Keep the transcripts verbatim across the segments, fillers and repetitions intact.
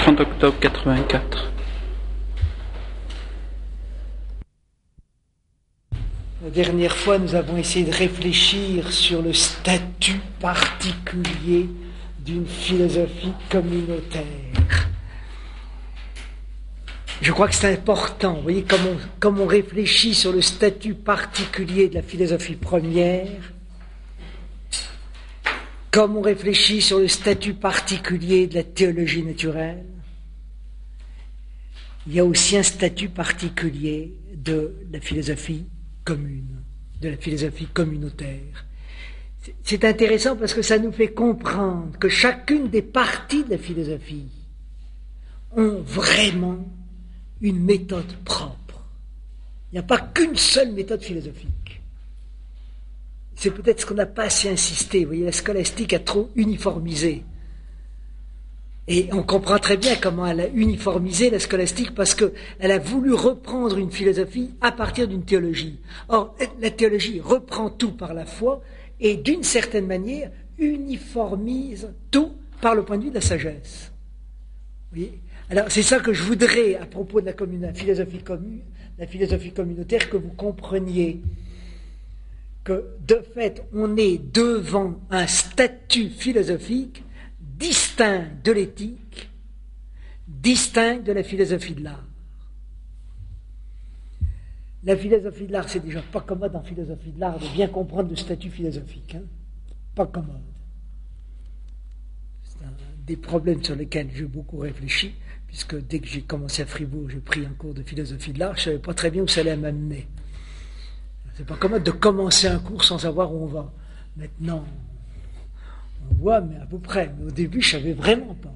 trente octobre quatre-vingt-quatre. La dernière fois, nous avons essayé de réfléchir sur le statut particulier d'une philosophie communautaire. Je crois que c'est important, vous voyez, comme on, comme on réfléchit sur le statut particulier de la philosophie première, comme on réfléchit sur le statut particulier de la théologie naturelle, il y a aussi un statut particulier de la philosophie commune, de la philosophie communautaire. C'est intéressant parce que ça nous fait comprendre que chacune des parties de la philosophie ont vraiment une méthode propre. Il n'y a pas qu'une seule méthode philosophique. C'est peut-être ce qu'on n'a pas assez insisté. Vous voyez, la scolastique a trop uniformisé. Et on comprend très bien comment elle a uniformisé la scolastique parce qu'elle a voulu reprendre une philosophie à partir d'une théologie. Or, la théologie reprend tout par la foi et d'une certaine manière uniformise tout par le point de vue de la sagesse. Vous voyez ? Alors, c'est ça que je voudrais, à propos de la, commune, la, philosophie, commune, la philosophie communautaire, que vous compreniez que, de fait, on est devant un statut philosophique distinct de l'éthique, distinct de la philosophie de l'art. La philosophie de l'art, c'est déjà pas commode en philosophie de l'art de bien comprendre le statut philosophique. Hein, pas commode. C'est un des problèmes sur lesquels j'ai beaucoup réfléchi, puisque dès que j'ai commencé à Fribourg, j'ai pris un cours de philosophie de l'art, je ne savais pas très bien où ça allait m'amener. C'est pas commode de commencer un cours sans savoir où on va. Maintenant, on voit, mais à peu près. Mais au début, je ne savais vraiment pas.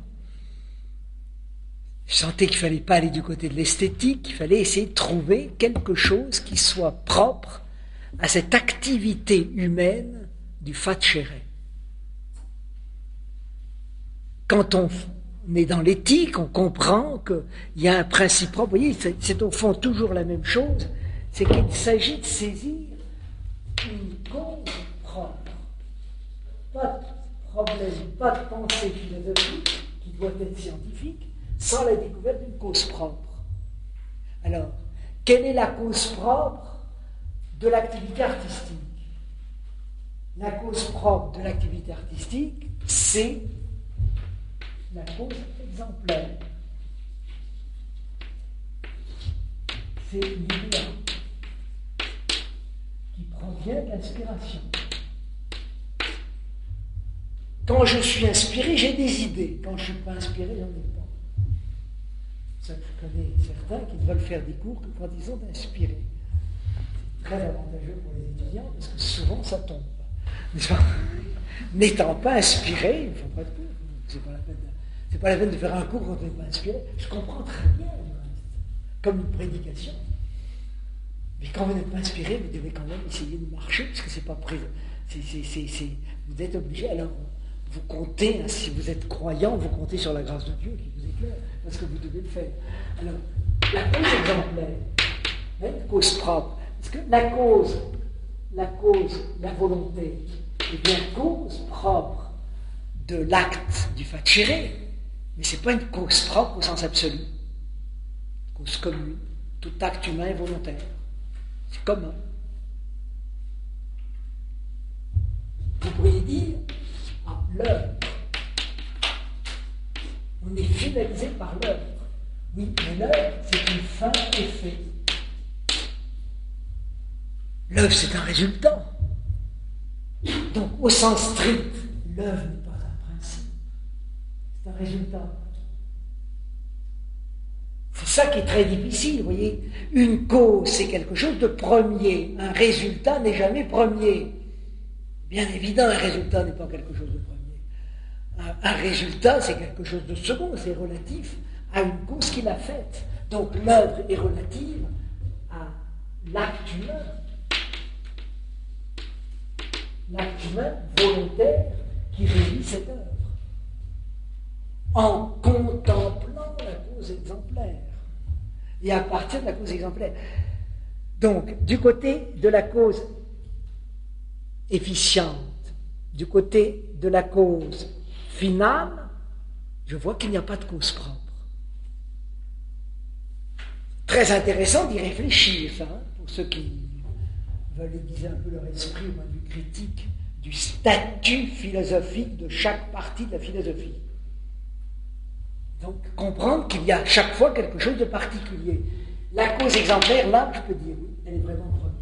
Je sentais qu'il ne fallait pas aller du côté de l'esthétique, qu'il fallait essayer de trouver quelque chose qui soit propre à cette activité humaine du facere. Quand on est dans l'éthique, on comprend qu'il y a un principe propre. Vous voyez, c'est, c'est au fond toujours la même chose, c'est qu'il s'agit de saisir une cause propre. Pas de problème, pas de pensée philosophique qui doit être scientifique, sans la découverte d'une cause propre. Alors, quelle est la cause propre de l'activité artistique? La cause propre de l'activité artistique, c'est la cause exemplaire. C'est l'idée qui provient de l'inspiration. Quand je suis inspiré, j'ai des idées. Quand je ne suis pas inspiré, j'en ai pas. Ça, je connais certains qui ne veulent faire des cours que quand ils sont inspirés. C'est très avantageux pour les étudiants parce que souvent ça tombe. N'étant pas inspiré, il ne faut pas de cours. C'est pas la peine de, c'est pas la peine de faire un cours quand on n'est pas inspiré. Je comprends très bien, comme une prédication. Mais quand vous n'êtes pas inspiré, vous devez quand même essayer de marcher parce que c'est pas présent. C'est, c'est, c'est, c'est, vous êtes obligé. Alors, vous comptez, hein, si vous êtes croyant, vous comptez sur la grâce de Dieu qui vous éclaire, parce que vous devez le faire. Alors, la cause exemplaire, hein, la cause propre, parce que la cause, la cause, la volonté, est bien cause propre de l'acte du facere, mais ce n'est pas une cause propre au sens absolu. Cause commune. Tout acte humain est volontaire. C'est commun. Vous pourriez dire, ah, l'œuvre. On est finalisé par l'œuvre. Oui, mais l'œuvre, c'est une fin effet. L'œuvre, c'est un résultat. Donc, au sens strict, l'œuvre n'est pas un principe. C'est un résultat. C'est ça qui est très difficile, vous voyez. Une cause, c'est quelque chose de premier. Un résultat n'est jamais premier. Bien évident, un résultat n'est pas quelque chose de premier. Un, un résultat, c'est quelque chose de second, c'est relatif à une cause qui l'a faite. Donc l'œuvre est relative à l'acte humain. L'acte humain volontaire qui réunit cette œuvre. En contemplant la cause exemplaire. Et à partir de la cause exemplaire. Donc, du côté de la cause efficiente, du côté de la cause finale, je vois qu'il n'y a pas de cause propre. très intéressant d'y réfléchir, ça, hein, pour ceux qui veulent aiguiser un peu leur esprit au point de vue critique du statut philosophique de chaque partie de la philosophie. Donc, comprendre qu'il y a chaque fois quelque chose de particulier. La cause exemplaire, là, je peux dire, oui, elle est vraiment première.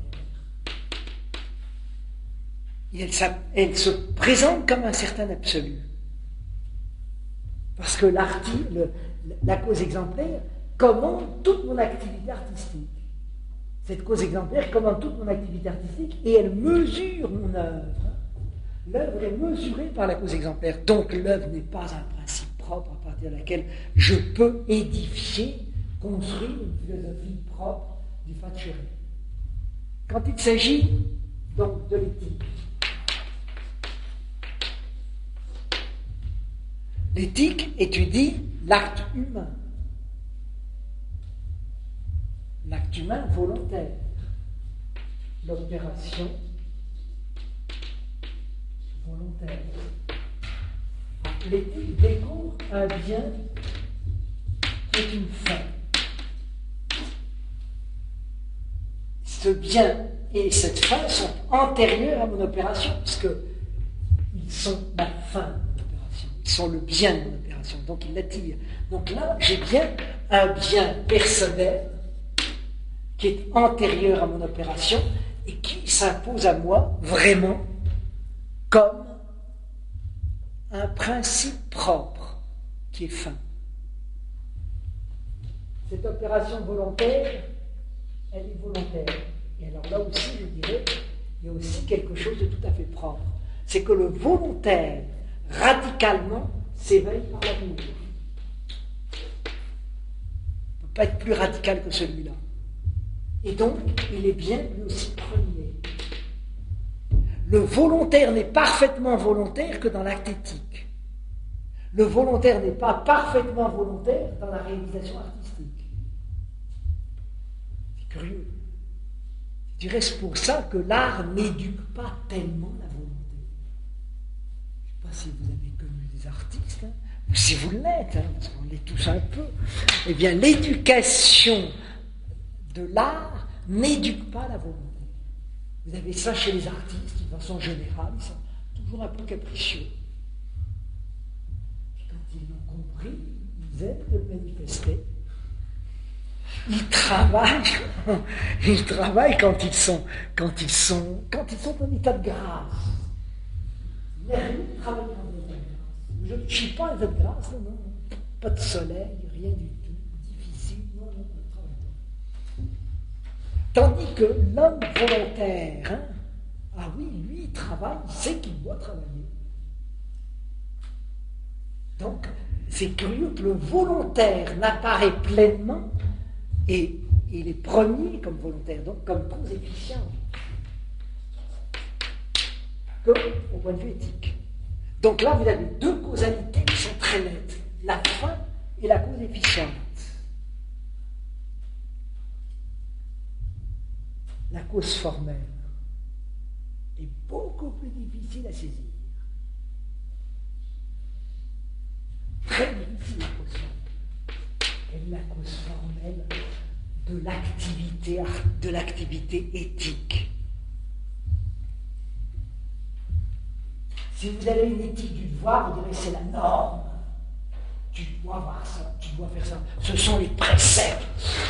Et elle, elle se présente comme un certain absolu. Parce que l'arti, le, la cause exemplaire commande toute mon activité artistique. Cette cause exemplaire commande toute mon activité artistique et elle mesure mon œuvre. L'œuvre est mesurée par la cause exemplaire. Donc l'œuvre n'est pas un principe propre à partir de laquelle je peux édifier, construire une philosophie propre du Fatschere. Quand il s'agit donc de l'éthique, l'éthique étudie l'acte humain. L'acte humain volontaire. L'opération volontaire. L'éthique découvre un bien qui est une fin. Ce bien et cette fin sont antérieurs à mon opération, puisque ils sont la fin. Ils sont le bien de mon opération, donc ils l'attirent. Donc là, j'ai bien un bien personnel qui est antérieur à mon opération et qui s'impose à moi vraiment comme un principe propre qui est fin. Cette opération volontaire, elle est volontaire. Et alors là aussi, je dirais, il y a aussi quelque chose de tout à fait propre. C'est que le volontaire radicalement s'éveille par l'amour. Il ne peut pas être plus radical que celui-là. Et donc, il est bien lui aussi premier. Le volontaire n'est parfaitement volontaire que dans l'acte éthique. Le volontaire n'est pas parfaitement volontaire dans la réalisation artistique. C'est curieux. Je dirais c'est pour ça que l'art n'éduque pas tellement la volonté. Je ne sais pas si vous avez connu des artistes, hein, ou si vous l'êtes, hein, parce qu'on l'est tous un peu. Eh bien, l'éducation de l'art n'éduque pas la volonté. Vous avez ça chez les artistes, de façon générale, ils sont toujours un peu capricieux. Et quand ils l'ont compris, ils aiment de le manifester. Ils travaillent, ils travaillent quand ils sont, quand ils sont, quand ils sont en état de grâce. Ils travaillent en état de grâce. Je ne suis pas en état de grâce, non, non. Pas de soleil, rien du tout, difficile, non, non, ne travaille pas. Tandis que l'homme volontaire, hein, ah oui, lui, il travaille, il sait qu'il doit travailler. Donc, c'est curieux que le volontaire n'apparaît pleinement et il est premier comme volontaire, donc comme cause efficiente, comme au point de vue éthique. Donc là, vous avez deux causalités qui sont très nettes, la fin et la cause efficiente. La cause formelle est beaucoup plus difficile à saisir. Très difficile la cause formelle. Elle est la cause formelle de l'activité, de l'activité éthique. Si vous avez une éthique du devoir, vous direz c'est la norme. Tu dois avoir ça, tu dois faire ça. Ce sont les préceptes.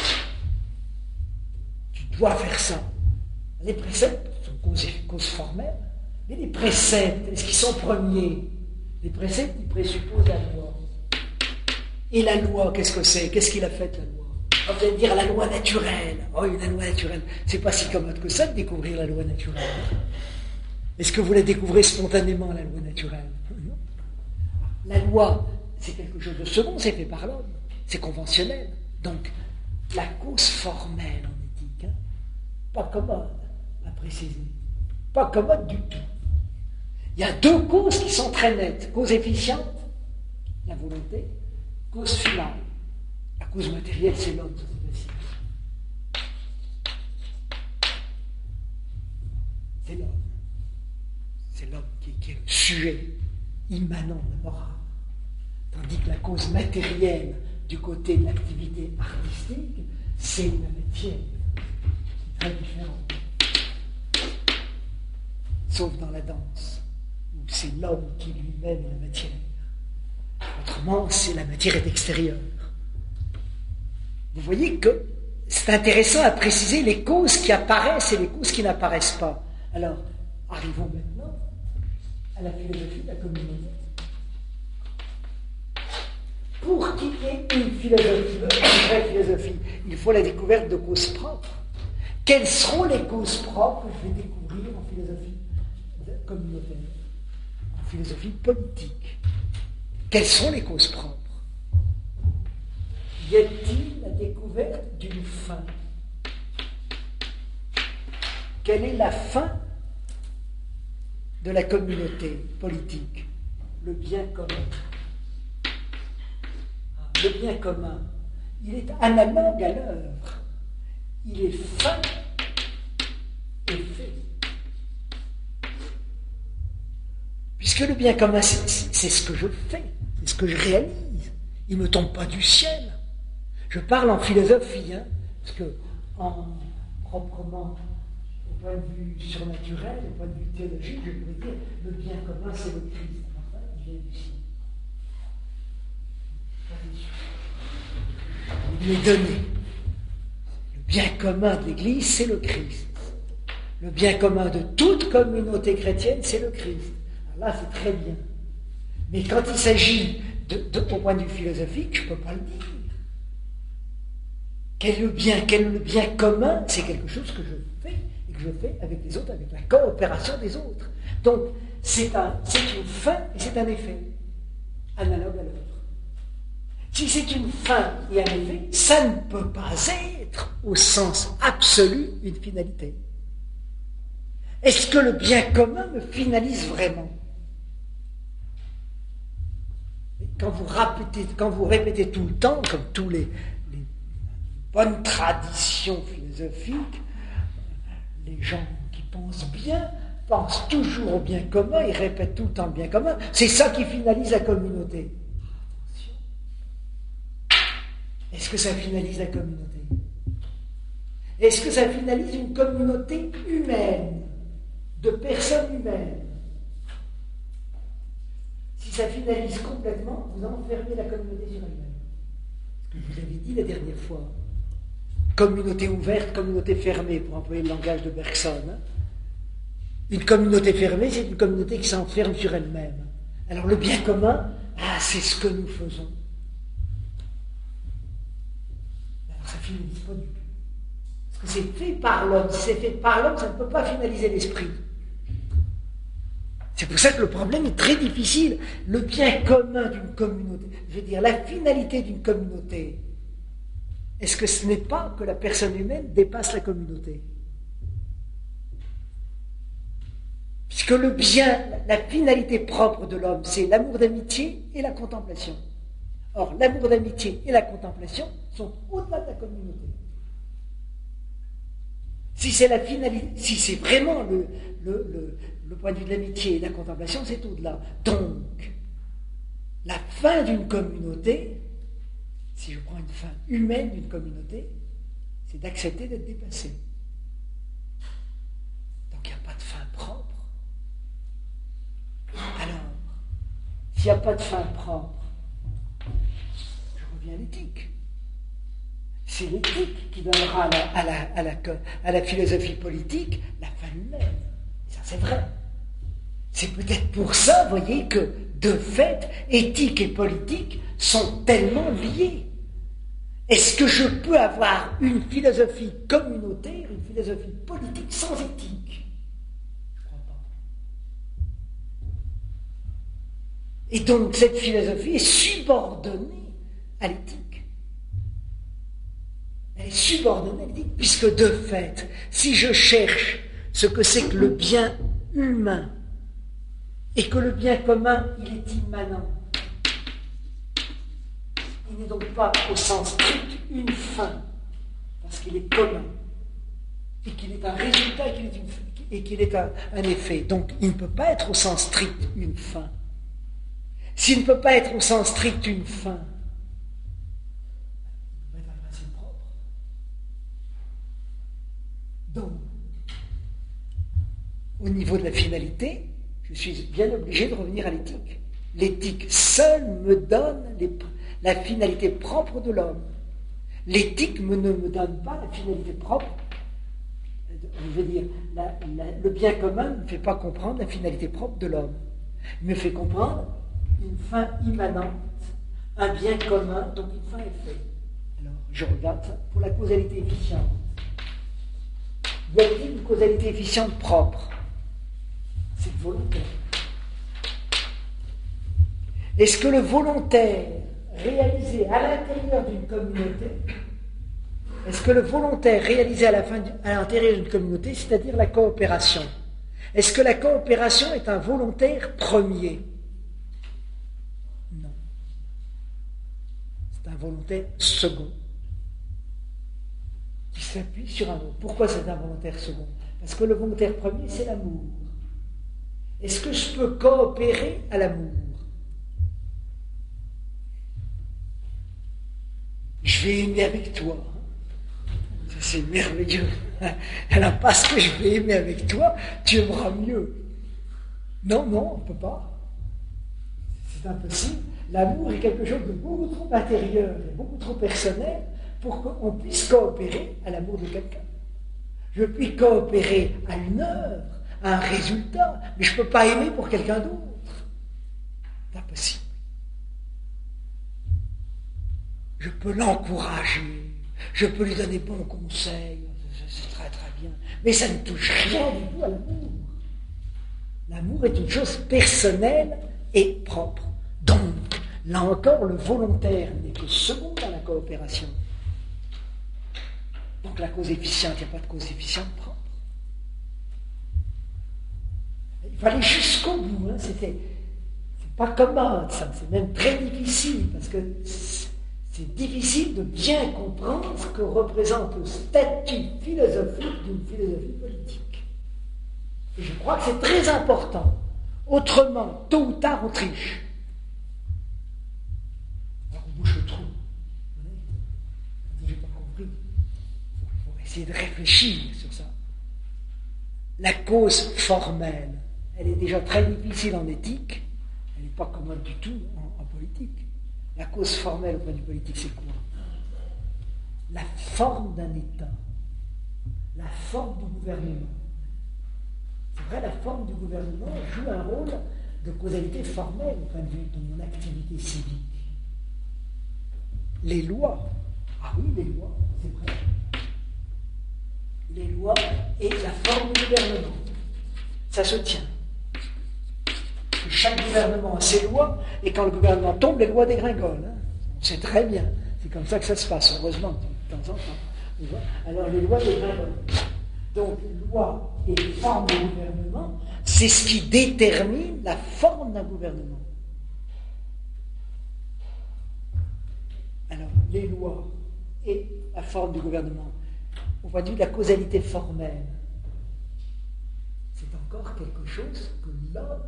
Tu dois faire ça. Les préceptes sont causes, causes formelles, mais les préceptes, est-ce qu'ils sont premiers? Les préceptes, ils présupposent la loi. Et la loi, qu'est-ce que c'est? Qu'est-ce qu'il a fait, la loi? Vous allez me dire la loi naturelle. Oh, la loi naturelle. C'est pas si commode que ça de découvrir la loi naturelle. Est-ce que vous la découvrez spontanément, la loi naturelle? Non. La loi, c'est quelque chose de second, c'est fait par l'homme. C'est conventionnel. Donc, la cause formelle en éthique, hein, pas commode à préciser. Pas commode du tout. Il y a deux causes qui sont très nettes. Cause efficiente, la volonté. Cause finale. La cause matérielle, c'est l'homme, ça c'est facile. C'est l'homme. C'est l'homme qui, qui est le sujet immanent de la morale. Tandis que la cause matérielle du côté de l'activité artistique, c'est la matière. C'est très différent. Sauf dans la danse, où c'est l'homme qui lui-même est la matière. Autrement, c'est la matière est extérieure. Vous voyez que c'est intéressant à préciser les causes qui apparaissent et les causes qui n'apparaissent pas. Alors, arrivons maintenant à la philosophie de la communauté. Pour qu'il y ait une philosophie, une vraie philosophie, il faut la découverte de causes propres. Quelles seront les causes propres que je vais découvrir en philosophie communautaire, en philosophie politique? Quelles sont les causes propres? Y a-t-il la découverte d'une fin? Quelle est la fin de la communauté politique? Le bien commun. Le bien commun, il est analogue à l'œuvre. Il est fin et fait. Puisque le bien commun, c'est, c'est ce que je fais, c'est ce que je réalise. Il ne me tombe pas du ciel. Je parle en philosophie, hein, parce que, en, proprement, au point de vue surnaturel, au point de vue théologique, je pourrais dire le bien commun, c'est le Christ. Enfin, il vient du ciel. Il est donné. Le bien commun de l'Église, c'est le Christ. Le bien commun de toute communauté chrétienne, c'est le Christ. Alors là, c'est très bien. Mais quand il s'agit, de, de, au point de vue philosophique, je ne peux pas le dire. Quel est le bien, quel est le bien commun? C'est quelque chose que je fais, et que je fais avec les autres, avec la coopération des autres. Donc, c'est, un, c'est une fin et c'est un effet, analogue à l'œuvre. Si c'est une fin et un effet, ça ne peut pas être, au sens absolu, une finalité. Est-ce que le bien commun me finalise vraiment? Quand vous répétez, quand vous répétez tout le temps, comme tous les, les bonnes traditions philosophiques, les gens qui pensent bien pensent toujours au bien commun, ils répètent tout le temps le bien commun. C'est ça qui finalise la communauté. Est-ce que ça finalise la communauté? Est-ce que ça finalise une communauté humaine, de personnes humaines? Si ça finalise complètement, vous enfermez la communauté sur elle-même. Ce que je vous avais dit la dernière fois. Communauté ouverte, communauté fermée, pour employer le langage de Bergson. Hein. Une communauté fermée, c'est une communauté qui s'enferme sur elle-même. Alors le bien commun, ah, c'est ce que nous faisons. Ça ne finalise pas du tout. Parce que c'est fait par l'homme. Si c'est fait par l'homme, ça ne peut pas finaliser l'esprit. C'est pour ça que le problème est très difficile. Le bien commun d'une communauté, je veux dire, la finalité d'une communauté, est-ce que ce n'est pas que la personne humaine dépasse la communauté? Puisque le bien, la finalité propre de l'homme, c'est l'amour d'amitié et la contemplation. Or, l'amour d'amitié et la contemplation sont au-delà de la communauté. Si c'est la finalité, si c'est vraiment le, le, le, le point de vue de l'amitié et de la contemplation, c'est au-delà. Donc, la fin d'une communauté, si je prends une fin humaine d'une communauté, c'est d'accepter d'être dépassé. Donc, il n'y a pas de fin propre. Alors, s'il n'y a pas de fin propre, à l'éthique. C'est l'éthique qui donnera à la, à, la, à, la, à la philosophie politique la fin humaine. Et ça, c'est vrai. C'est peut-être pour ça, vous voyez, que, de fait, éthique et politique sont tellement liés. Est-ce que je peux avoir une philosophie communautaire, une philosophie politique sans éthique? Je ne crois pas. Et donc, cette philosophie est subordonnée à l'éthique. Elle est subordonnée à l'éthique, puisque de fait, si je cherche ce que c'est que le bien humain, et que le bien commun, il est immanent, il n'est donc pas au sens strict une fin, parce qu'il est commun, et qu'il est un résultat, et qu'il est, une, et qu'il est un, un effet. Donc, il ne peut pas être au sens strict une fin. S'il ne peut pas être au sens strict une fin, au niveau de la finalité, je suis bien obligé de revenir à l'éthique. L'éthique seule me donne les, la finalité propre de l'homme. L'éthique me, ne me donne pas la finalité propre. Je veux dire, la, la, le bien commun ne me fait pas comprendre la finalité propre de l'homme. Il me fait comprendre une fin immanente, un bien commun dont une fin est faite. Alors, je regarde ça pour la causalité efficiente. Y a-t-il une causalité efficiente propre? C'est volontaire. Est-ce que le volontaire réalisé à l'intérieur d'une communauté, est-ce que le volontaire réalisé à, la fin du, à l'intérieur d'une communauté, c'est-à-dire la coopération, est-ce que la coopération est un volontaire premier? Non. C'est un volontaire second, qui s'appuie sur un autre. Pourquoi c'est un volontaire second? Parce que le volontaire premier, c'est l'amour. Est-ce que je peux coopérer à l'amour? Je vais aimer avec toi. C'est merveilleux. Alors, parce que je vais aimer avec toi, tu aimeras mieux. Non, non, on ne peut pas. C'est impossible. L'amour est quelque chose de beaucoup trop intérieur, et beaucoup trop personnel pour qu'on puisse coopérer à l'amour de quelqu'un. Je puis coopérer à une œuvre, à un résultat, mais je ne peux pas aimer pour quelqu'un d'autre. C'est impossible. Je peux l'encourager, je peux lui donner bons conseils, c'est très très bien, mais ça ne touche rien du tout à l'amour. L'amour est une chose personnelle et propre. Donc, là encore, le volontaire n'est que second dans la coopération. Donc la cause efficiente, il n'y a pas de cause efficiente propre. Il faut aller jusqu'au bout, hein. C'était, c'est pas commode ça, c'est même très difficile, parce que c'est difficile de bien comprendre ce que représente le statut philosophique d'une philosophie politique. Et je crois que c'est très important. Autrement, tôt ou tard, on triche. Alors on bouche le trou. Je n'ai pas compris. Il faut essayer de réfléchir sur ça. La cause formelle, elle est déjà très difficile en éthique, elle n'est pas commode du tout en, en politique. La cause formelle au point de vue politique, c'est quoi? La forme d'un État, la forme du gouvernement. C'est vrai, la forme du gouvernement joue un rôle de causalité formelle au point de vue de mon activité civique. Les lois, ah oui, les lois, c'est vrai. Les lois et la forme du gouvernement, ça se tient. Chaque gouvernement a ses lois, et quand le gouvernement tombe, les lois dégringolent. Hein. On sait très bien. C'est comme ça que ça se passe, heureusement, de temps en temps. Alors les lois dégringolent. Donc, loi et forme de gouvernement, c'est ce qui détermine la forme d'un gouvernement. Alors, les lois et la forme du gouvernement, au point de vue de la causalité formelle, c'est encore quelque chose que l'homme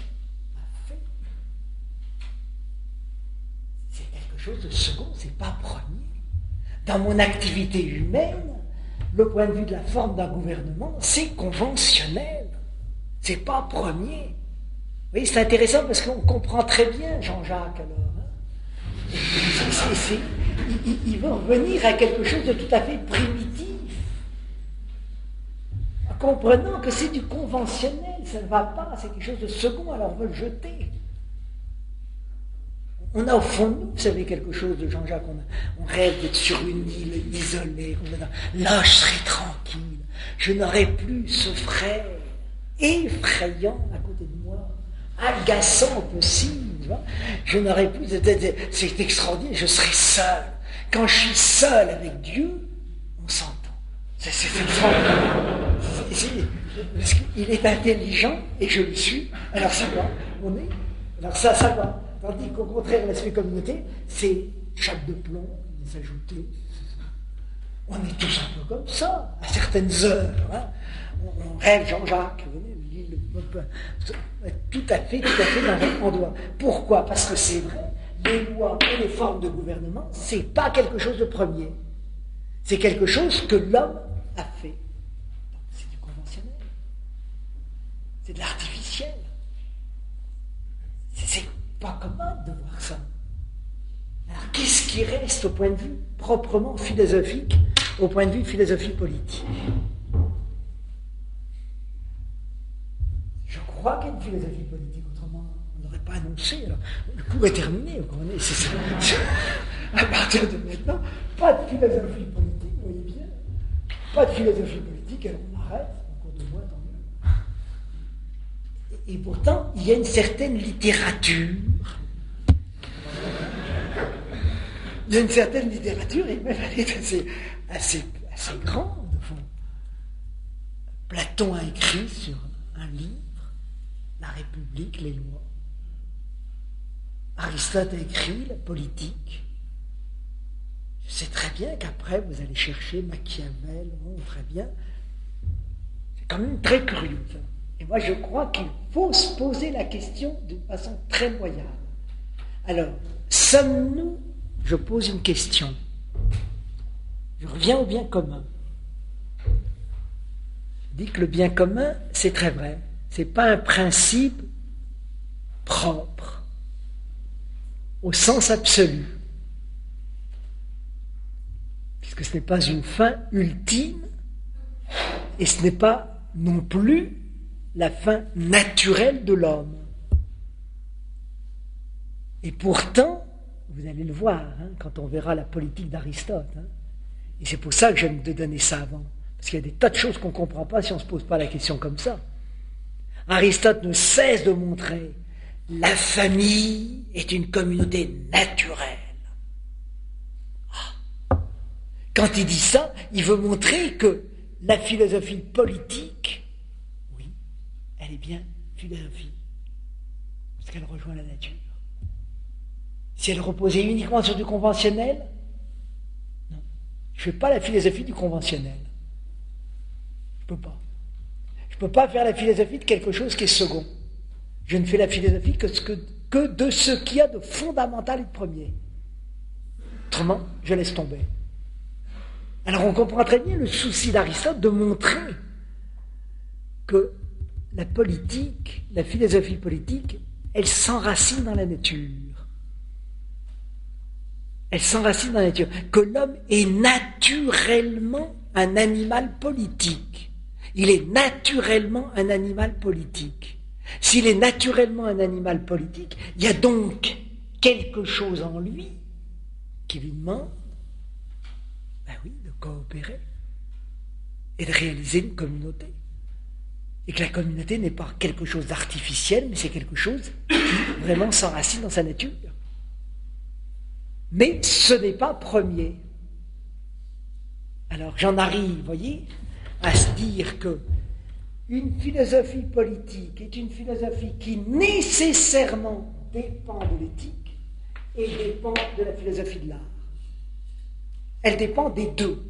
chose de second, c'est pas premier. Dans mon activité humaine, le point de vue de la forme d'un gouvernement, c'est conventionnel. C'est pas premier. Vous voyez, c'est intéressant parce qu'on comprend très bien Jean-Jacques alors. Hein. C'est, c'est, il, il veut revenir à quelque chose de tout à fait primitif. En comprenant que c'est du conventionnel, ça ne va pas, c'est quelque chose de second, alors on veut le jeter. On a au fond de nous, vous savez, quelque chose de Jean-Jacques, on, a, on rêve d'être sur une île isolée, là je serai tranquille, je n'aurai plus ce frère effrayant à côté de moi, agaçant possible, je n'aurai plus, de, de, de, c'est extraordinaire, je serai seul. Quand je suis seul avec Dieu, on s'entend. C'est, c'est extraordinaire. C'est, c'est, parce qu'il est intelligent et je le suis, alors ça va, on est, alors ça, ça va. Tandis qu'au contraire, l'esprit communauté, c'est chape de plomb, les ajouter. On est tous un peu comme ça, à certaines heures. Hein. On, on rêve Jean-Jacques, l'île, tout à fait, tout à fait dans un endroit. Pourquoi? Parce que c'est vrai, les lois et les formes de gouvernement, c'est pas quelque chose de premier. C'est quelque chose que l'homme a fait. Donc c'est du conventionnel. c'est de l'artificiel. C'est pas commode de voir ça. Alors qu'est-ce qui reste au point de vue proprement philosophique, au point de vue philosophie politique? Je crois qu'il y a une philosophie politique, autrement on n'aurait pas annoncé. Alors, le cours est terminé, vous comprenez, c'est ça. À partir de maintenant, pas de philosophie politique, vous voyez bien. Pas de philosophie politique, alors on arrête, en cours de voie, tant mieux. Et, et pourtant, il y a une certaine littérature. Il y a une certaine littérature, et même elle est assez, assez, assez grande, au fond. Platon a écrit sur un livre, La République, les lois. Aristote a écrit la politique. Je sais très bien qu'après, vous allez chercher Machiavel, bon, très bien. C'est quand même très curieux, ça. Et moi, je crois qu'il faut se poser la question d'une façon très moyenne. Alors, sommes-nous, je pose une question. Je reviens au bien commun. Je dis que le bien commun, c'est très vrai. Ce n'est pas un principe propre, au sens absolu. Puisque ce n'est pas une fin ultime, et ce n'est pas non plus la fin naturelle de l'homme. Et pourtant, vous allez le voir, hein, quand on verra la politique d'Aristote, hein, et c'est pour ça que j'aime de donner ça avant, parce qu'il y a des tas de choses qu'on ne comprend pas si on ne se pose pas la question comme ça. Aristote ne cesse de montrer la famille est une communauté naturelle. Quand il dit ça, il veut montrer que la philosophie politique, oui, elle est bien philosophie, parce qu'elle rejoint la nature. Si elle reposait uniquement sur du conventionnel, non. Je ne fais pas la philosophie du conventionnel. Je ne peux pas. Je ne peux pas faire la philosophie de quelque chose qui est second. Je ne fais la philosophie que, ce que, que de ce qu'il y a de fondamental et de premier. Autrement, je laisse tomber. Alors on comprend très bien le souci d'Aristote de montrer que la politique, la philosophie politique, elle s'enracine dans la nature. Elle s'enracine dans la nature. Que l'homme est naturellement un animal politique. Il est naturellement un animal politique. S'il est naturellement un animal politique, il y a donc quelque chose en lui qui lui demande, ben oui, de coopérer et de réaliser une communauté. Et que la communauté n'est pas quelque chose d'artificiel, mais c'est quelque chose qui vraiment s'enracine dans sa nature. Mais ce n'est pas premier. Alors j'en arrive, vous voyez, à se dire que une philosophie politique est une philosophie qui nécessairement dépend de l'éthique et dépend de la philosophie de l'art. Elle dépend des deux.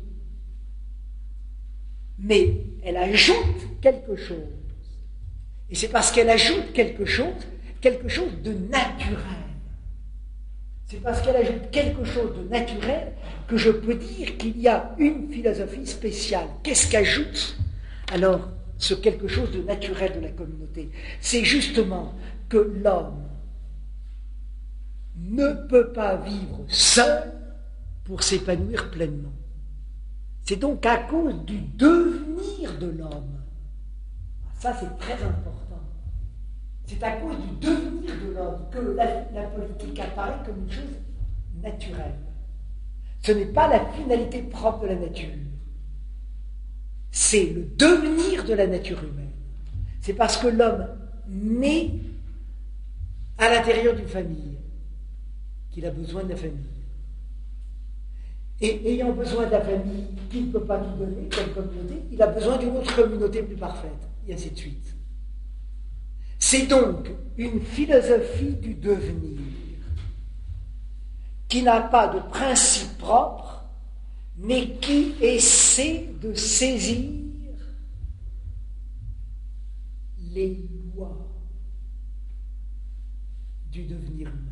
Mais elle ajoute quelque chose. Et c'est parce qu'elle ajoute quelque chose, quelque chose de naturel. C'est parce qu'elle ajoute quelque chose de naturel que je peux dire qu'il y a une philosophie spéciale. Qu'est-ce qu'ajoute alors ce quelque chose de naturel de la communauté? C'est justement que l'homme ne peut pas vivre seul pour s'épanouir pleinement. C'est donc à cause du devenir de l'homme. Ça, c'est très important. C'est à cause du devenir de l'homme que la, la politique apparaît comme une chose naturelle. Ce n'est pas la finalité propre de la nature. C'est le devenir de la nature humaine. C'est parce que l'homme naît à l'intérieur d'une famille qu'il a besoin de la famille. Et ayant besoin de la famille qu'il ne peut pas tout donner comme communauté, il a besoin d'une autre communauté plus parfaite, et ainsi de suite. C'est donc une philosophie du devenir qui n'a pas de principe propre, mais qui essaie de saisir les lois du devenir humain.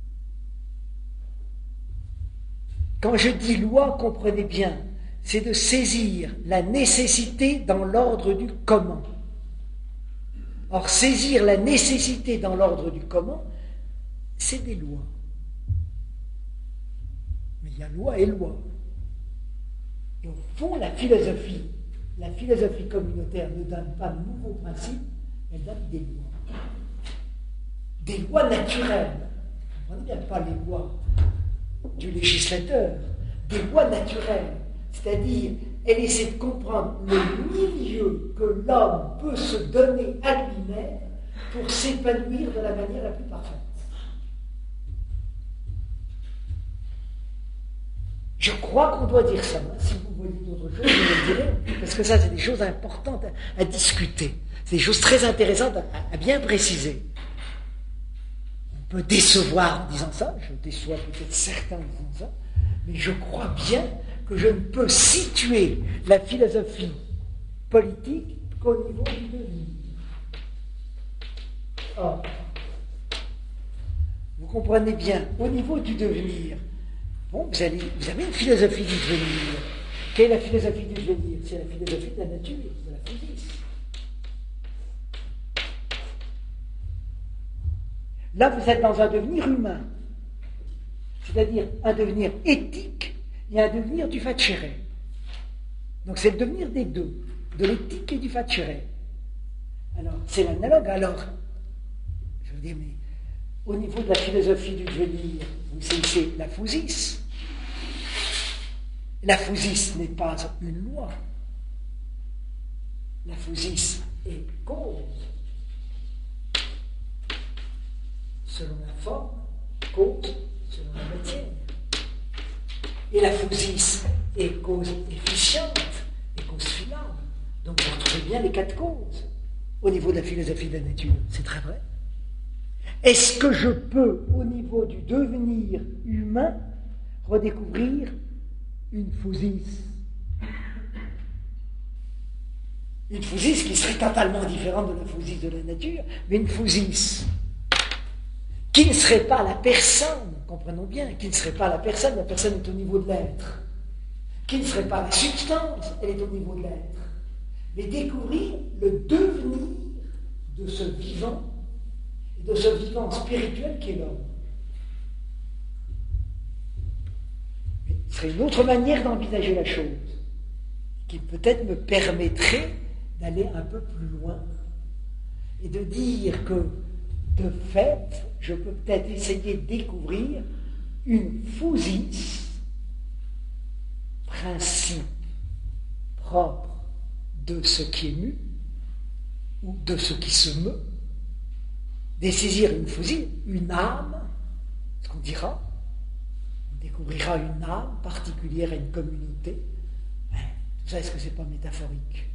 Quand je dis loi, comprenez bien, c'est de saisir la nécessité dans l'ordre du comment. Or, saisir la nécessité dans l'ordre du comment, c'est des lois. Mais il y a loi et loi. Et au fond, la philosophie, la philosophie communautaire ne donne pas de nouveaux principes, elle donne des lois. Des lois naturelles. Vous comprenez bien, pas les lois du législateur, des lois naturelles. C'est-à-dire, elle essaie de comprendre le milieu que l'homme peut se donner à lui-même pour s'épanouir de la manière la plus parfaite. Je crois qu'on doit dire ça. Si vous voyez d'autres choses, je le dirai, parce que ça, c'est des choses importantes à, à discuter. C'est des choses très intéressantes à, à bien préciser. On peut décevoir en disant ça, je déçois peut-être certains en disant ça, mais je crois bien que je ne peux situer la philosophie politique qu'au niveau du devenir. Or, vous comprenez bien, au niveau du devenir, bon, vous, allez, vous avez une philosophie du devenir. Quelle est la philosophie du devenir? C'est la philosophie de la nature, de la physique. Là, vous êtes dans un devenir humain, c'est-à-dire un devenir éthique et un devenir du Facere. Donc c'est le devenir des deux, de l'éthique et du Facere. Alors, c'est l'analogue. Alors, je veux dire, mais au niveau de la philosophie du devenir, vous saisissez la physis. La physis n'est pas une loi. La physis est cause. Selon la forme, cause selon la matière. Et la physis est cause efficiente et cause finale. Donc vous retrouvez bien les quatre causes au niveau de la philosophie de la nature. C'est très vrai. Est-ce que je peux, au niveau du devenir humain, redécouvrir une physis? Une physis qui serait totalement différente de la physis de la nature, mais une physis qui ne serait pas la personne, comprenons bien, qui ne serait pas la personne, la personne est au niveau de l'être, qui ne serait pas la substance, elle est au niveau de l'être, mais découvrir le devenir de ce vivant, et de ce vivant spirituel qui est l'homme. Mais ce serait une autre manière d'envisager la chose, qui peut-être me permettrait d'aller un peu plus loin, et de dire que, de fait, je peux peut-être essayer de découvrir une physis, principe propre de ce qui est mu, ou de ce qui se meut, de saisir une physis, une âme, ce qu'on dira, on découvrira une âme particulière à une communauté. Ben, tout ça, est-ce que c'est pas métaphorique?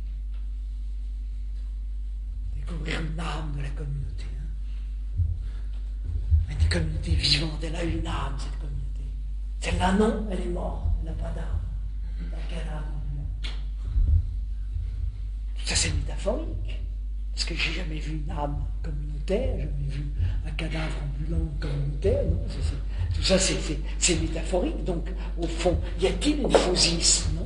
Découvrir une âme de la communauté. Une communauté vivante, elle a une âme, cette communauté. Celle-là, non, elle est morte, elle n'a pas d'âme. Elle n'a qu'un âme ambulante. Tout ça, c'est métaphorique. Parce que j'ai jamais vu une âme communautaire, j'ai jamais vu un cadavre ambulant communautaire, non, c'est, c'est, tout ça, c'est, c'est, c'est métaphorique. Donc, au fond, y a-t-il une physis, non?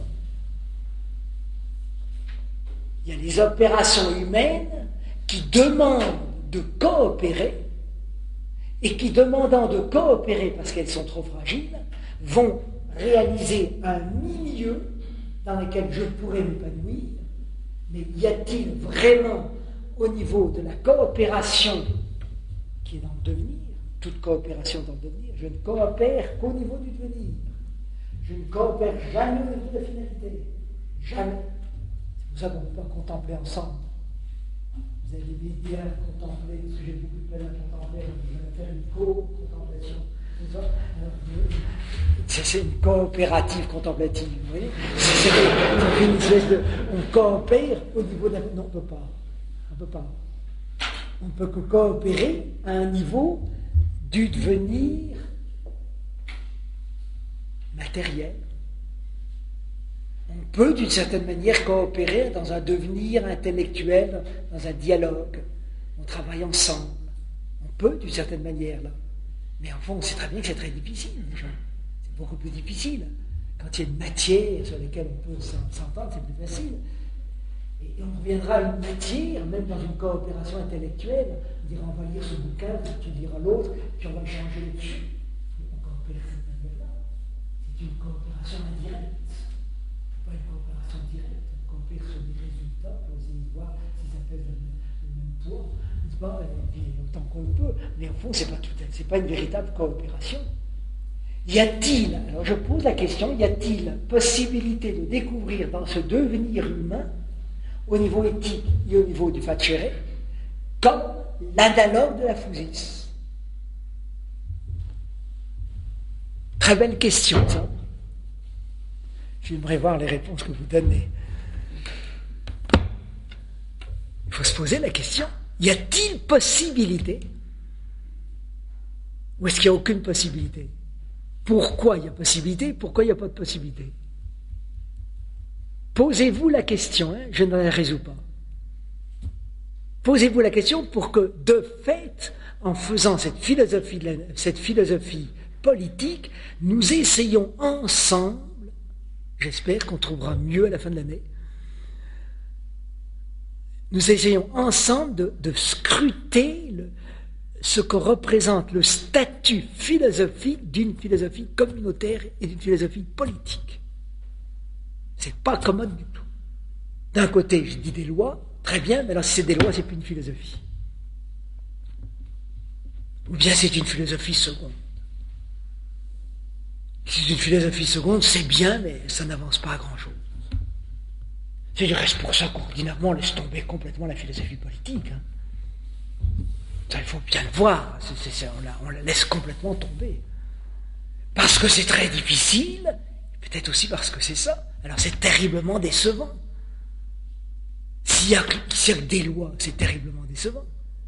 Il y a les opérations humaines qui demandent de coopérer, et qui, demandant de coopérer parce qu'elles sont trop fragiles, vont réaliser un milieu dans lequel je pourrais m'épanouir. Mais y a-t-il vraiment, au niveau de la coopération qui est dans le devenir, toute coopération dans le devenir, je ne coopère qu'au niveau du devenir. Je ne coopère jamais au niveau de la finalité. Jamais. C'est pour ça qu'on ne peut pas contempler ensemble. Vous allez bien contempler, parce que j'ai beaucoup de peine à contempler, je vais faire une co-contemplation. C'est une coopérative contemplative, vous voyez? C'est, c'est une espèce de. On coopère au niveau de la. Non, on ne peut pas. On ne peut pas. On ne peut que coopérer à un niveau du devenir matériel. On peut, d'une certaine manière, coopérer dans un devenir intellectuel, dans un dialogue. On travaille ensemble. On peut, d'une certaine manière, là. Mais en fond, on sait très bien que c'est très difficile, déjà. C'est beaucoup plus difficile. Quand il y a une matière sur laquelle on peut s'entendre, c'est plus facile. Et on reviendra à une matière, même dans une coopération intellectuelle, on dira on va lire ce bouquin, tu liras l'autre, puis on va changer là-dessus. On coopère de cette manière-là. C'est une coopération indirecte, pas une coopération directe. On coopère sur des résultats pour essayer de voir si ça fait le, le même poids, n'est-ce pas, et puis autant qu'on le peut. Mais au fond, c'est pas tout, c'est pas une véritable coopération. Y a-t-il, alors je pose la question, y a-t-il possibilité de découvrir dans ce devenir humain, au niveau éthique et au niveau du Facere, comme l'analogue de la Phusis? Très belle question, ça. J'aimerais voir les réponses que vous donnez. Il faut se poser la question, y a-t-il possibilité? Ou est-ce qu'il n'y a aucune possibilité? Pourquoi il y a possibilité? Pourquoi il n'y a pas de possibilité? Posez-vous la question, hein, je ne la résous pas. Posez-vous la question pour que, de fait, en faisant cette philosophie, cette philosophie politique, nous essayons ensemble, j'espère qu'on trouvera mieux à la fin de l'année, nous essayons ensemble de, de scruter le, ce que représente le statut philosophique d'une philosophie communautaire et d'une philosophie politique. C'est pas commode du tout. D'un côté, je dis des lois, très bien, mais alors si c'est des lois, c'est plus une philosophie. Ou bien c'est une philosophie seconde. Si c'est une philosophie seconde, c'est bien, mais ça n'avance pas à grand-chose. C'est du reste pour ça qu'ordinairement on laisse tomber complètement la philosophie politique. Hein. Ça, il faut bien le voir, c'est, c'est, on, la, on la laisse complètement tomber. Parce que c'est très difficile, peut-être aussi parce que c'est ça. Alors c'est terriblement décevant. S'il y a, s'il y a que des lois, c'est terriblement décevant.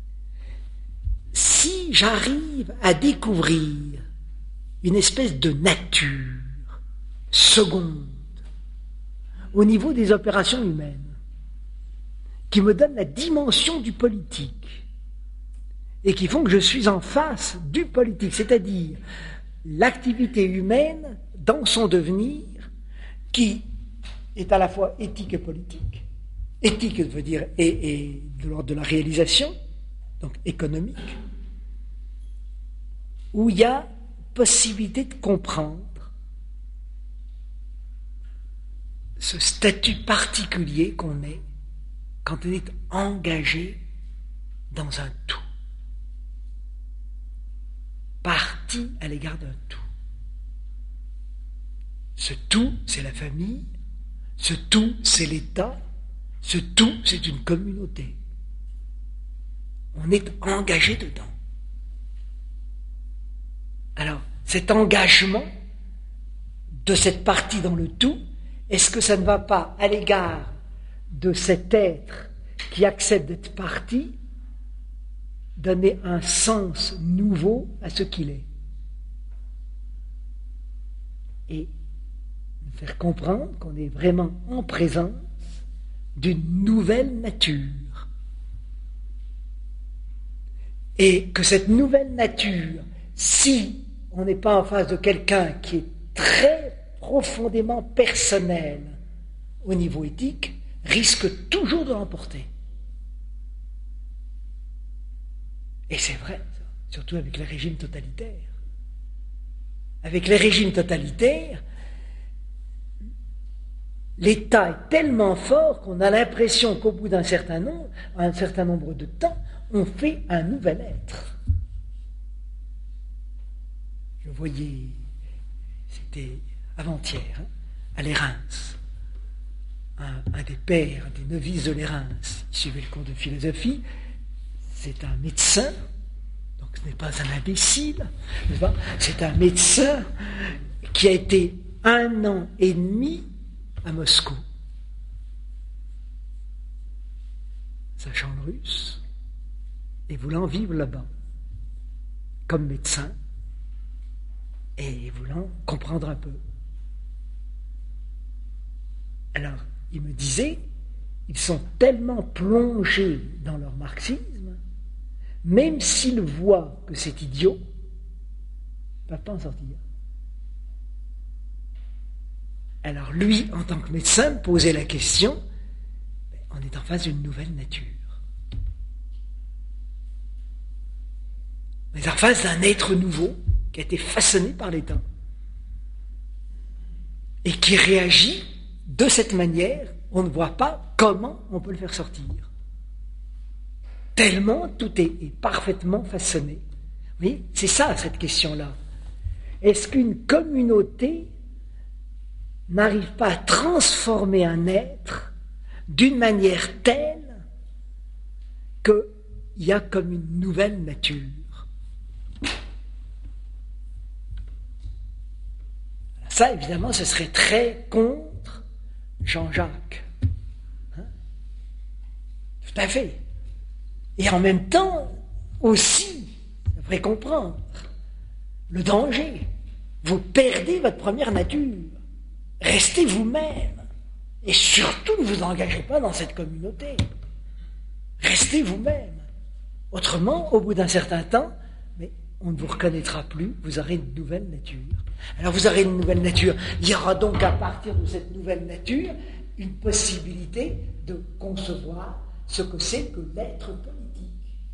Si j'arrive à découvrir une espèce de nature seconde au niveau des opérations humaines, qui me donne la dimension du politique, et qui font que je suis en face du politique, c'est-à-dire l'activité humaine dans son devenir, qui est à la fois éthique et politique. Éthique veut dire et, et de l'ordre de la réalisation, donc économique, où il y a possibilité de comprendre ce statut particulier qu'on est quand on est engagé dans un tout. Partie à l'égard d'un tout. Ce tout, c'est la famille, ce tout, c'est l'État, ce tout, c'est une communauté. On est engagé dedans. Alors, cet engagement de cette partie dans le tout, est-ce que ça ne va pas à l'égard de cet être qui accepte d'être partie, donner un sens nouveau à ce qu'il est et nous faire comprendre qu'on est vraiment en présence d'une nouvelle nature et que cette nouvelle nature, si on n'est pas en face de quelqu'un qui est très profondément personnel au niveau éthique, risque toujours de l'emporter. Et c'est vrai, surtout avec les régimes totalitaires. Avec les régimes totalitaires, l'État est tellement fort qu'on a l'impression qu'au bout d'un certain nombre, un certain nombre de temps, on fait un nouvel être. Je voyais, c'était avant-hier, hein, à Lérins, un, un des pères, un des novices de Lérins, il suivait le cours de philosophie, c'est un médecin, donc ce n'est pas un imbécile, n'est-ce pas ? C'est un médecin qui a été un an et demi à Moscou, sachant le russe, et voulant vivre là-bas, comme médecin, et voulant comprendre un peu. Alors, il me disait, ils sont tellement plongés dans leur marxisme, même s'ils voient que c'est idiot, ils ne peuvent pas en sortir. Alors lui, en tant que médecin, me posait la question, on est en face d'une nouvelle nature. On est en face d'un être nouveau qui a été façonné par les temps et qui réagit de cette manière. On ne voit pas comment on peut le faire sortir. Tellement tout est, est parfaitement façonné. Vous voyez, c'est ça cette question-là. Est-ce qu'une communauté n'arrive pas à transformer un être d'une manière telle qu'il y a comme une nouvelle nature? Ça, évidemment, ce serait très contre Jean-Jacques. Hein? Tout à fait. Et en même temps, aussi, il faudrait comprendre le danger. Vous perdez votre première nature. Restez vous-même. Et surtout, ne vous engagez pas dans cette communauté. Restez vous-même. Autrement, au bout d'un certain temps, mais on ne vous reconnaîtra plus, vous aurez une nouvelle nature. Alors vous aurez une nouvelle nature. Il y aura donc à partir de cette nouvelle nature une possibilité de concevoir ce que c'est que l'être politique.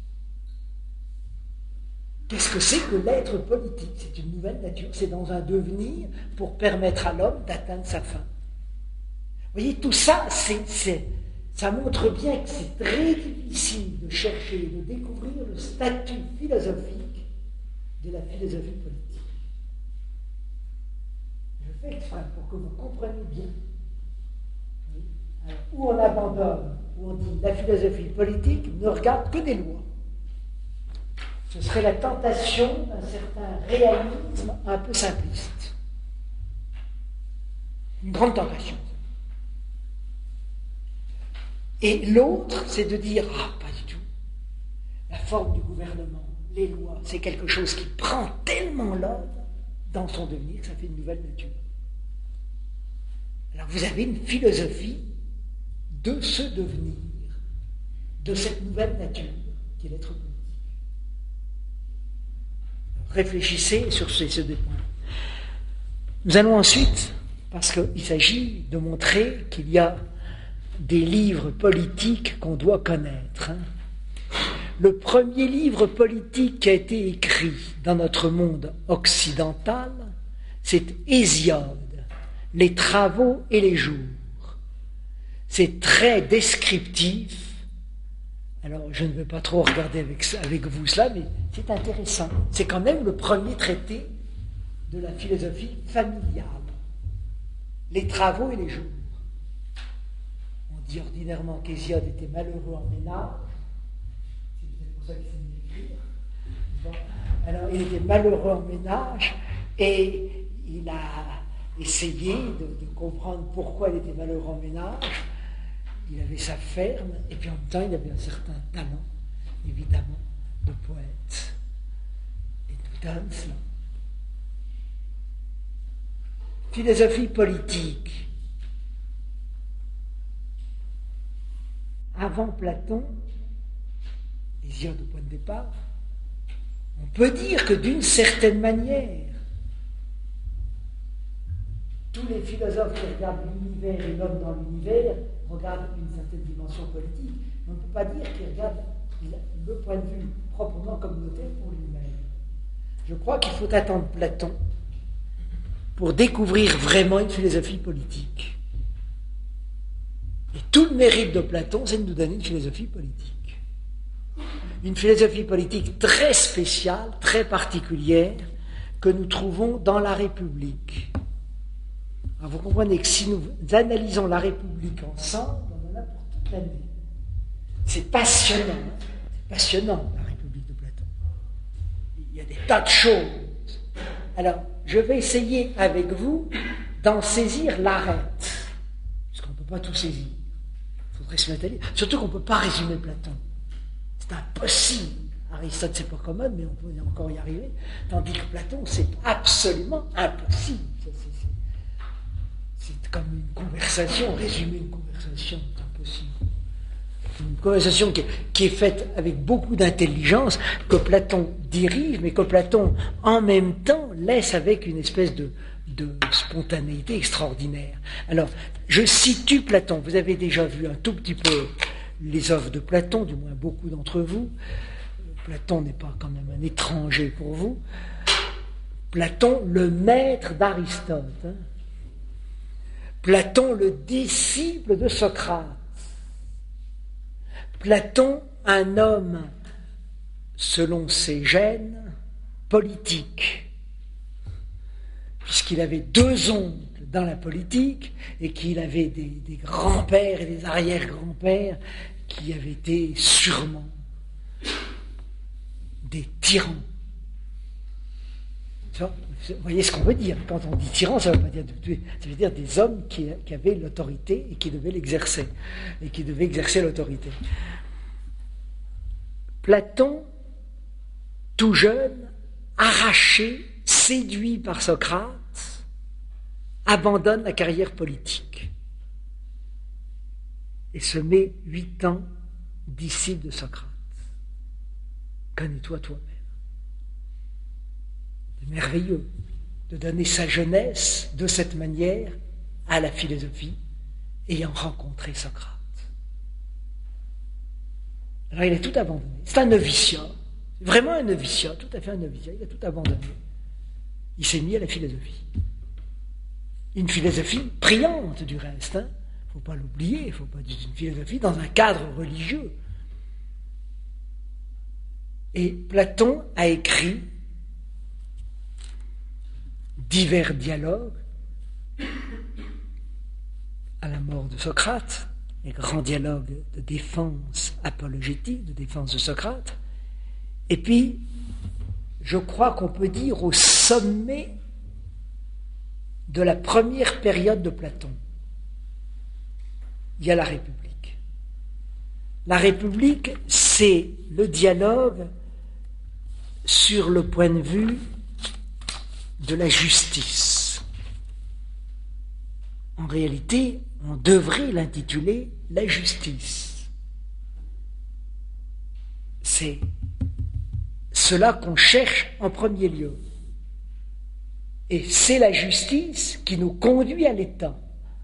Qu'est-ce que c'est que l'être politique? C'est une nouvelle nature, c'est dans un devenir pour permettre à l'homme d'atteindre sa fin. Vous voyez, tout ça, c'est, c'est, ça montre bien que c'est très difficile de chercher, de découvrir le statut philosophique de la philosophie politique. Je fais exprès pour que vous compreniez bien. Alors, où on abandonne, où on dit la philosophie politique ne regarde que des lois. Ce serait la tentation d'un certain réalisme un peu simpliste. Une grande tentation. Et l'autre, c'est de dire, ah, pas du tout. La forme du gouvernement, les lois, c'est quelque chose qui prend tellement l'homme dans son devenir que ça fait une nouvelle nature. Alors vous avez une philosophie de ce devenir, de cette nouvelle nature qui est l'être politique. Réfléchissez sur ces, ces deux points. Nous allons ensuite, parce qu'il s'agit de montrer qu'il y a des livres politiques qu'on doit connaître. Hein. Le premier livre politique qui a été écrit dans notre monde occidental, c'est Hésiode, Les Travaux et les Jours. C'est très descriptif. Alors, je ne veux pas trop regarder avec, avec vous cela, mais c'est intéressant. C'est quand même le premier traité de la philosophie familiale. Les Travaux et les Jours. On dit ordinairement qu'Hésiode était malheureux en ménage. C'est peut-être pour ça qu'il s'est mis à écrire. Bon. Alors, il était malheureux en ménage et il a essayé de, de comprendre pourquoi il était malheureux en ménage. Il avait sa ferme, et puis en même temps, il avait un certain talent, évidemment, de poète. Et tout donne cela. Philosophie politique. Avant Platon, Hésiode au point de départ, on peut dire que d'une certaine manière, tous les philosophes qui regardent l'univers et l'homme dans l'univers regardent une certaine dimension politique. Mais on ne peut pas dire qu'ils regardent le point de vue proprement communautaire pour lui-même. Je crois qu'il faut attendre Platon pour découvrir vraiment une philosophie politique. Et tout le mérite de Platon, c'est de nous donner une philosophie politique. Une philosophie politique très spéciale, très particulière, que nous trouvons dans la République. Alors vous comprenez que si nous analysons la République ensemble, on en a pour toute l'année. C'est passionnant, c'est passionnant la République de Platon. Il y a des tas de choses. Alors, je vais essayer avec vous d'en saisir l'arête, puisqu'on ne peut pas tout saisir. Il faudrait se mettre à lire. Surtout qu'on ne peut pas résumer Platon. C'est impossible. Aristote, c'est pas commode, mais on peut encore y arriver. Tandis que Platon, c'est absolument impossible. C'est, c'est, c'est comme une conversation, résumer une conversation, c'est impossible. Une conversation qui, qui est faite avec beaucoup d'intelligence, que Platon dirige, mais que Platon, en même temps, laisse avec une espèce de, de spontanéité extraordinaire. Alors, je situe Platon. Vous avez déjà vu un tout petit peu les œuvres de Platon, du moins beaucoup d'entre vous. Platon n'est pas quand même un étranger pour vous. Platon, le maître d'Aristote. Hein. Platon, le disciple de Socrate. Platon, un homme, selon ses gènes, politique, puisqu'il avait deux oncles dans la politique et qu'il avait des, des grands-pères et des arrière-grands-pères qui avaient été sûrement des tyrans. Ça, vous voyez ce qu'on veut dire. Quand on dit tyran, ça ne veut pas dire de tuer, ça veut dire des hommes qui, qui avaient l'autorité et qui devaient l'exercer, et qui devaient exercer l'autorité. Platon, tout jeune, arraché, séduit par Socrate, abandonne la carrière politique et se met huit ans disciple de Socrate. Connais-toi toi-même. C'est merveilleux de donner sa jeunesse de cette manière à la philosophie, ayant rencontré Socrate. Alors il a tout abandonné. C'est un noviciat, vraiment un noviciat, tout à fait un noviciat. Il a tout abandonné. Il s'est mis à la philosophie. Une philosophie brillante du reste. Il hein. ne faut pas l'oublier, il ne faut pas dire une philosophie dans un cadre religieux. Et Platon a écrit divers dialogues à la mort de Socrate, les grands dialogues de défense apologétique, de défense de Socrate. Et puis, je crois qu'on peut dire au sommet de la première période de Platon, il y a la République. La République, c'est le dialogue sur le point de vue de la justice. En réalité, on devrait l'intituler « La justice ». C'est cela qu'on cherche en premier lieu. Et c'est la justice qui nous conduit à l'État.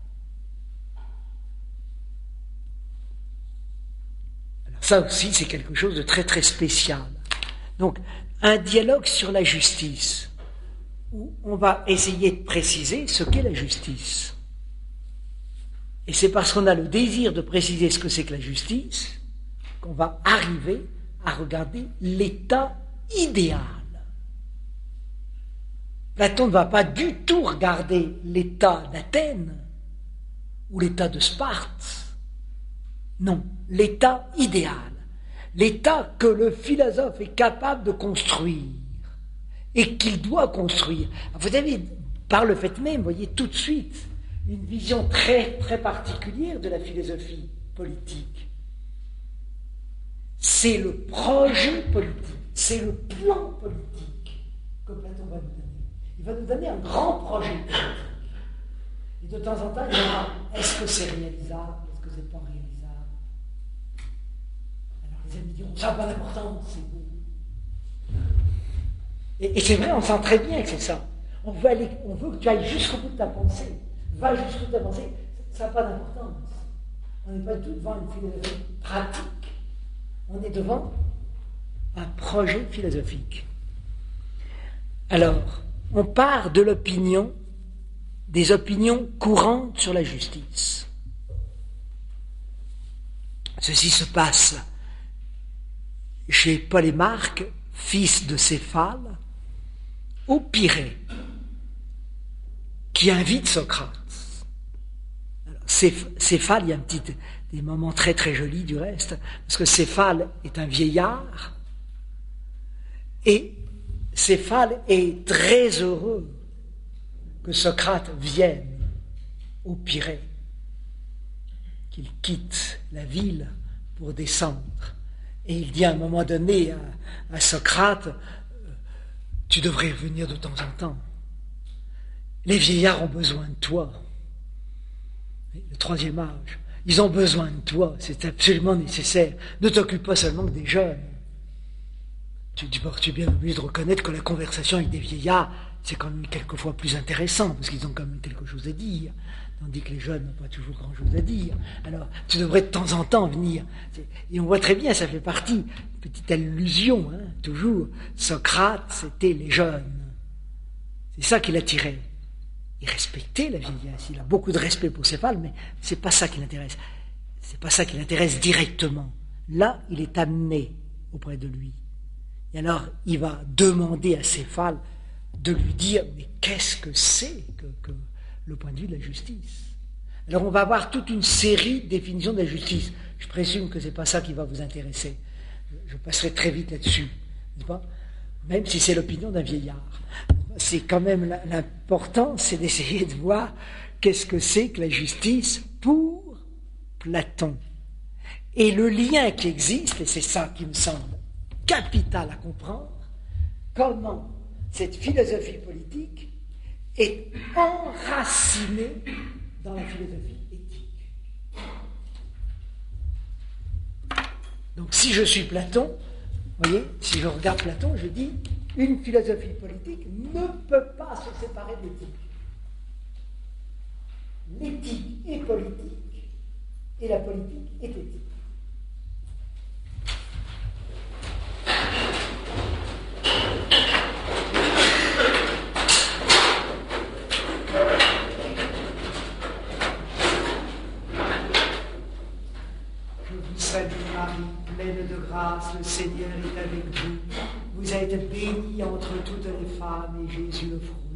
Alors ça aussi, c'est quelque chose de très très spécial. Donc, un dialogue sur la justice, où on va essayer de préciser ce qu'est la justice. Et c'est parce qu'on a le désir de préciser ce que c'est que la justice qu'on va arriver à regarder l'état idéal. Platon ne va pas du tout regarder l'état d'Athènes ou l'état de Sparte. Non, l'état idéal. L'état que le philosophe est capable de construire et qu'il doit construire. Vous avez, par le fait même, vous voyez tout de suite une vision très, très particulière de la philosophie politique. C'est le projet politique, c'est le plan politique que Platon va nous donner. Il va nous donner un grand projet politique. Et de temps en temps, il dira, est-ce que c'est réalisable, est-ce que c'est pas réalisable? Alors les amis diront, ça n'a pas d'importance, c'est beau. Et, et c'est vrai, on sent très bien que c'est ça. On veut, aller, on veut que tu ailles jusqu'au bout de ta pensée. Va jusqu'au bout de ta pensée, ça n'a pas d'importance. On n'est pas du tout devant une philosophie pratique. On est devant un projet philosophique. Alors, on part de l'opinion, des opinions courantes sur la justice. Ceci se passe chez Polémarque, fils de Céphale, au Pirée, qui invite Socrate. Alors, Céphale, il y a un petit, des moments très très jolis du reste, parce que Céphale est un vieillard, et Céphale est très heureux que Socrate vienne au Pirée, qu'il quitte la ville pour descendre. Et il dit à un moment donné à, à Socrate, tu devrais revenir de temps en temps. Les vieillards ont besoin de toi. Le troisième âge. Ils ont besoin de toi, c'est absolument nécessaire. Ne t'occupe pas seulement que des jeunes. Tu, tu, tu es bien obligé de reconnaître que la conversation avec des vieillards, c'est quand même quelquefois plus intéressant, parce qu'ils ont quand même quelque chose à dire, tandis que les jeunes n'ont pas toujours grand-chose à dire. Alors, tu devrais de temps en temps venir. Et on voit très bien, ça fait partie, petite allusion, hein, toujours. Socrate, c'était les jeunes. C'est ça qui l'attirait. Il respectait la vieillesse, il a beaucoup de respect pour Céphale, mais c'est pas ça qui l'intéresse. C'est pas ça qui l'intéresse directement. Là, il est amené auprès de lui. Et alors, il va demander à Céphale de lui dire, mais qu'est-ce que c'est que, que le point de vue de la justice? Alors, on va avoir toute une série de définitions de la justice. Je présume que c'est pas ça qui va vous intéresser. Je passerai très vite là-dessus, n'est-ce pas? Même si c'est l'opinion d'un vieillard. C'est quand même l'important, c'est d'essayer de voir qu'est-ce que c'est que la justice pour Platon. Et le lien qui existe, et c'est ça qui me semble capital à comprendre, comment cette philosophie politique est enracinée dans la philosophie éthique. Donc si je suis Platon, vous voyez, si je regarde Platon, je dis, une philosophie politique ne peut pas se séparer de l'éthique. L'éthique est politique et la politique est éthique. Je vous salue Marie, pleine de grâce, le Seigneur est avec vous. Vous êtes bénie entre toutes les femmes, et Jésus, le fruit